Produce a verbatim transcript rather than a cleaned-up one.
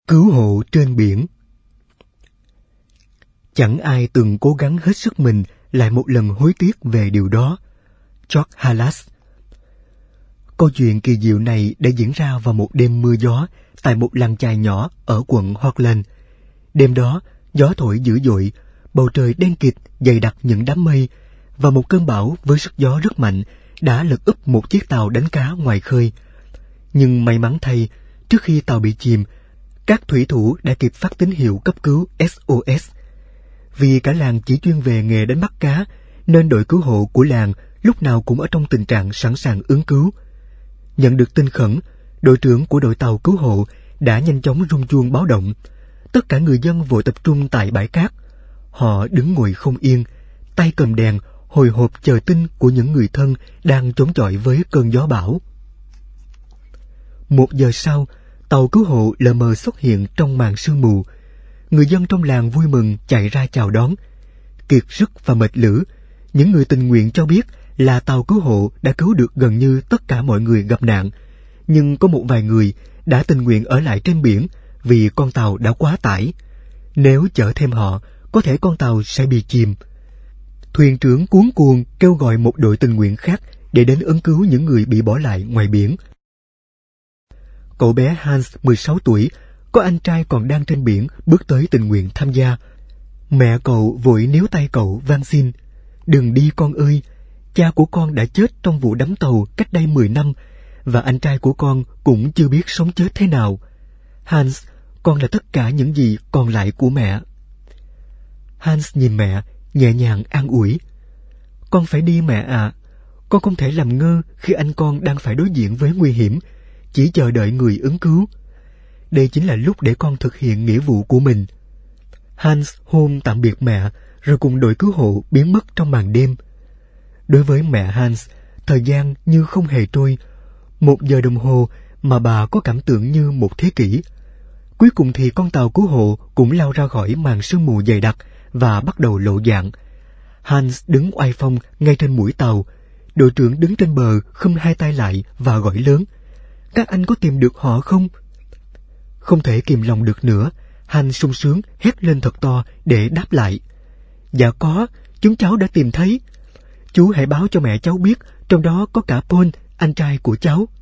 Cứu hộ trên biển. Chẳng ai từng cố gắng hết sức mình lại một lần hối tiếc về điều đó. George Halas. Câu chuyện kỳ diệu này đã diễn ra vào một đêm mưa gió tại một làng chài nhỏ ở quận Portland. Đêm đó, gió thổi dữ dội, bầu trời đen kịt dày đặc những đám mây, và một cơn bão với sức gió rất mạnh đã lật úp một chiếc tàu đánh cá ngoài khơi. Nhưng may mắn thay, trước khi tàu bị chìm, các thủy thủ đã kịp phát tín hiệu cấp cứu ét o ét. Vì cả làng chỉ chuyên về nghề đánh bắt cá, nên đội cứu hộ của làng lúc nào cũng ở trong tình trạng sẵn sàng ứng cứu. Nhận được tin khẩn, đội trưởng của đội tàu cứu hộ đã nhanh chóng rung chuông báo động. Tất cả người dân vội tập trung tại bãi cát. Họ đứng ngồi không yên, tay cầm đèn, hồi hộp chờ tin của những người thân đang chống chọi với cơn gió bão. Một giờ sau, tàu cứu hộ lờ mờ xuất hiện trong màn sương mù. Người dân trong làng vui mừng chạy ra chào đón. Kiệt sức và mệt lử, những người tình nguyện cho biết là tàu cứu hộ đã cứu được gần như tất cả mọi người gặp nạn, nhưng có một vài người đã tình nguyện ở lại trên biển vì con tàu đã quá tải. Nếu chở thêm họ, có thể con tàu sẽ bị chìm. Thuyền trưởng cuống cuồng kêu gọi một đội tình nguyện khác để đến ứng cứu những người bị bỏ lại ngoài biển. Cậu bé Hans, mười sáu tuổi, có anh trai còn đang trên biển, bước tới tình nguyện tham gia. Mẹ cậu vội níu tay cậu van xin: "Đừng đi con ơi, cha của con đã chết trong vụ đắm tàu cách đây mười năm, và anh trai của con cũng chưa biết sống chết thế nào. Hans, con là tất cả những gì còn lại của mẹ." Hans nhìn mẹ, nhẹ nhàng an ủi: "Con phải đi mẹ ạ. À. Con không thể làm ngơ khi anh con đang phải đối diện với nguy hiểm, chỉ chờ đợi người ứng cứu. Đây chính là lúc để con thực hiện nghĩa vụ của mình." Hans hôn tạm biệt mẹ, rồi cùng đội cứu hộ biến mất trong màn đêm. Đối với mẹ Hans, thời gian như không hề trôi. Một giờ đồng hồ mà bà có cảm tưởng như một thế kỷ. Cuối cùng thì con tàu cứu hộ cũng lao ra khỏi màn sương mù dày đặc và bắt đầu lộ dạng. Hans đứng oai phong ngay trên mũi tàu. Đội trưởng đứng trên bờ khum hai tay lại và gọi lớn: "Các anh có tìm được họ không?" Không thể kìm lòng được nữa, Hans sung sướng hét lên thật to để đáp lại: "Dạ có, chúng cháu đã tìm thấy. Chú hãy báo cho mẹ cháu biết, trong đó có cả Paul, anh trai của cháu."